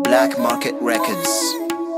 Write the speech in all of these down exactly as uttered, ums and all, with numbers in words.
Black Market Records.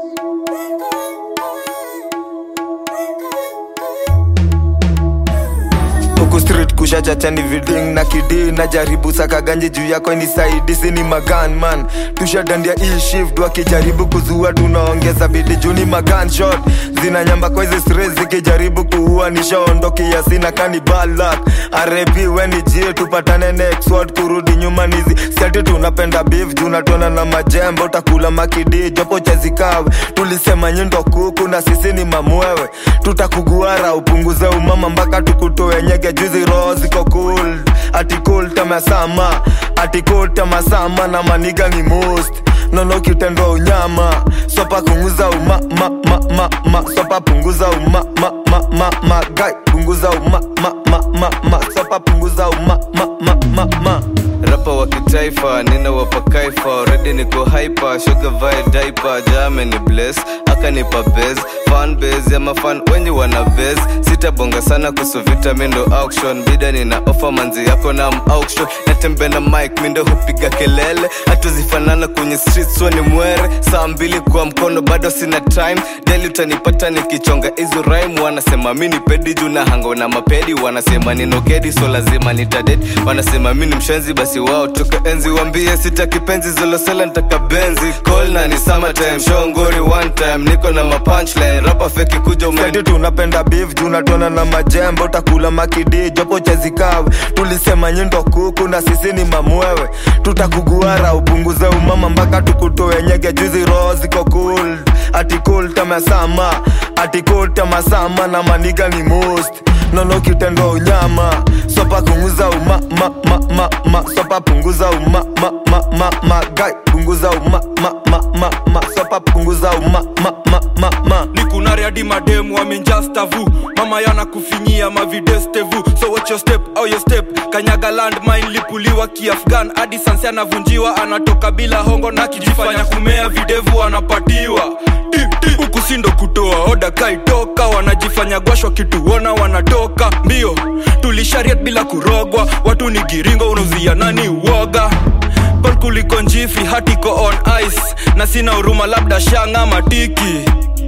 Street kushacha chani viding na kidi na jaribu saka ganje juu yako ni saidi sini magan man tushadandia ill shift wakijaribu kuzua tunaongeza bidi juu ni magan shot zina nyamba kwa hizi stress zikijaribu kuua nishaondoki ya sina kanibal luck R I P weni jie tupatane next word kurudi nyuma nizi siati tunapenda beef juu natona na majembo utakula makidi jopo chazikawe tulisema nyundo kuku na sisi ni mamwewe tutakuguara upunguze umama mpaka tukutoe nyege juzi roho ziko cool ati cool tamasama ati cool tamasama na maniga ni most nono kitendo unyama sopa kunguza uma ma ma ma ma sopa punguza uma ma ma ma ma guy punguza uma ma ma ma ma sopa punguza uma ma ma ma ma rapa wa kitaifa nina wapa kaifa already niko hyper sugar vibe diaper jam ni bless akanipa base fan base ya mafan wenye wana base sitabonga sana kuhusu vitamino auction bida nina offer manzi yako na auction natembe na mic mindo hupiga kelele hatuzifanana kwenye streets so ni mwere saa mbili kwa mkono bado sina time daily utanipata nikichonga hizo rhyme wanasema mimi ni pedi juu na hango na mapedi wanasema nino kedi so lazima nitadate wanasema mimi ni mshenzi basi wao toka enzi wambie sitaki penzi zolo sela nitaka benzi call na ni summer time show ngori one time niko na ma punchline rapa fake kuja umendi tunapenda beef juu natona na majembo utakula makidi jopo chazikawe tulisema nyundo kuku na sisi ni mamwewe tutakuguara upunguze umama mpaka tukutoe nyege juzi roho ziko cool ati cool tamasama ati cool tamasama na maniga ni most nono kitendo unyama sopa kunguza uma ma ma ma ma sopa punguza uma ma ma ma ma guy punguza uma ma ma ma ma sopa punguza uma ma ma ma ma nikunari hadi mademu wamenjastavu mama yana kufinyia mavidestevu so watch your step au your step kanyaga landmine lipuliwa kiafghan hadi sansi anavunjiwa anatoka bila hongo na kijifanya kumea videvu anapatiwa huku sindo kutoa oda kaitoka wanajifanya gwashwa kituona wanatoka mbio tulishariat bila kurogwa watu ni giringo unauzia nani uoga Paul kuliko njifi hatiko on ice na sina uruma labda shanga matiki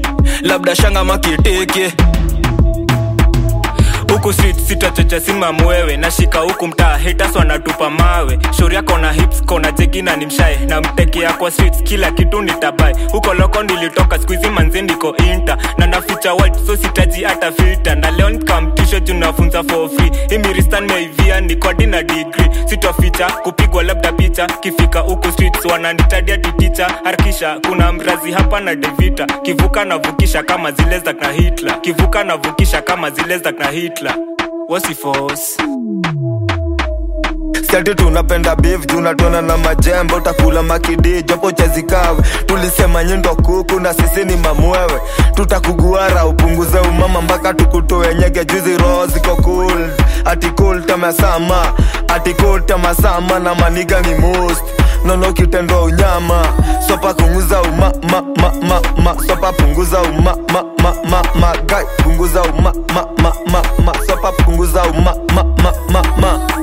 labda shanga makitiki huku street sitachocha sima mwewe nashika huku mtaa haters wanatupa mawe shauri yako na hips kona jekina ni mshae na mtekea kwa streets kila kitu nitabai huko loko nilitoka squeezy manzi ndiko inter na naficha white so sitaji hata filter na leo nikamtisho juu nafunza for free hii ristan meivia niko dina degree sitoficha kupigwa labda picha kifika huku streets wananitadia titicha harakisha kuna mrazi hapa na devita kivuka na vukisha kama zile za na Hitler kivuka na vukisha kama zile za na Hitler wasi force siati tunapenda beef juu natona na majembo utakula makidi jopo chazikawe tulisema nyundo kuku na sisi ni mamwewe tutakuguara upunguze umama mpaka tukutoe nyege juzi roho ziko cool ati cool tamasama ati cool tamasama na maniga ni most nono kitendo unyama sopa kunguza uma ma ma ma ma sopa punguza uma ma ma ma ma guy punguza uma ma ma ma ma sopa punguza uma ma ma ma ma